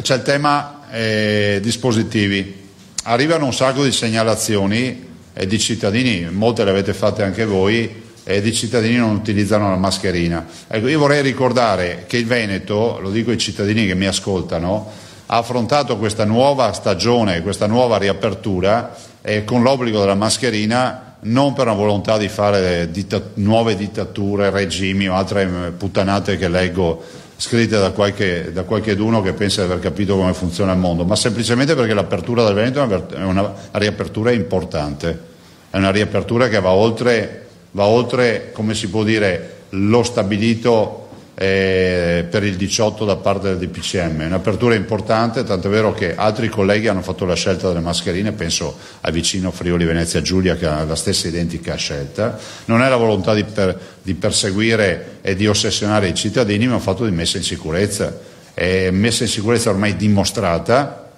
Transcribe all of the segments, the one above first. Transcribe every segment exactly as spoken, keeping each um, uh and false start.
c'è il tema eh, dispositivi. Arrivano un sacco di segnalazioni eh, di cittadini, molte le avete fatte anche voi, e di cittadini non utilizzano la mascherina. Ecco, io vorrei ricordare che il Veneto, lo dico ai cittadini che mi ascoltano, ha affrontato questa nuova stagione, questa nuova riapertura eh, con l'obbligo della mascherina, non per una volontà di fare ditta- nuove dittature, regimi o altre puttanate che leggo scritte da qualche, da qualcheduno che pensa di aver capito come funziona il mondo, ma semplicemente perché l'apertura del Veneto è una riapertura importante, è una riapertura che va oltre va oltre, come si può dire, lo stabilito eh, per il diciotto da parte del D P C M. È un'apertura importante, tanto è vero che altri colleghi hanno fatto la scelta delle mascherine, penso al vicino Friuli Venezia Giulia che ha la stessa identica scelta. Non è la volontà di, per, di perseguire e di ossessionare i cittadini, ma un fatto di messa in sicurezza. È messa in sicurezza ormai dimostrata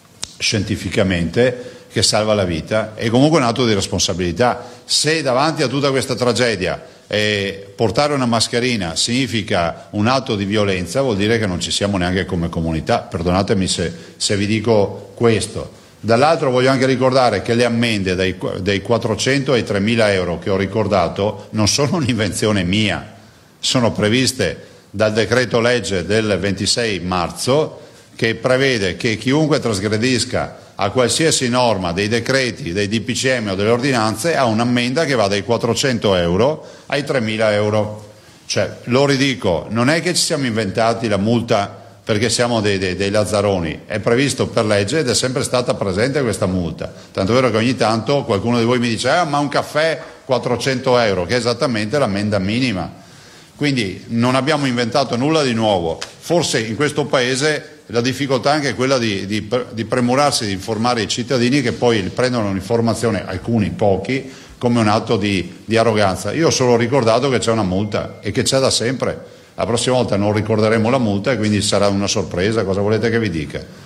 scientificamente, che salva la vita, e comunque è un atto di responsabilità. Se davanti a tutta questa tragedia eh, portare una mascherina significa un atto di violenza, vuol dire che non ci siamo neanche come comunità, perdonatemi se, se vi dico questo. Dall'altro voglio anche ricordare che le ammende dai, dai quattrocento ai tremila euro che ho ricordato non sono un'invenzione mia, sono previste dal decreto legge del ventisei marzo, che prevede che chiunque trasgredisca a qualsiasi norma dei decreti, dei D P C M o delle ordinanze ha un'ammenda che va dai quattrocento euro ai tremila euro. Cioè, lo ridico, non è che ci siamo inventati la multa perché siamo dei, dei, dei lazzaroni, è previsto per legge ed è sempre stata presente questa multa. Tanto è vero che ogni tanto qualcuno di voi mi dice ah, ma un caffè quattrocento euro, che è esattamente l'ammenda minima. Quindi non abbiamo inventato nulla di nuovo. Forse in questo Paese la difficoltà è anche quella di, di, di premurarsi di informare i cittadini, che poi prendono l'informazione, alcuni, pochi, come un atto di, di arroganza. Io ho solo ricordato che c'è una multa e che c'è da sempre. La prossima volta non ricorderemo la multa e quindi sarà una sorpresa. Cosa volete che vi dica?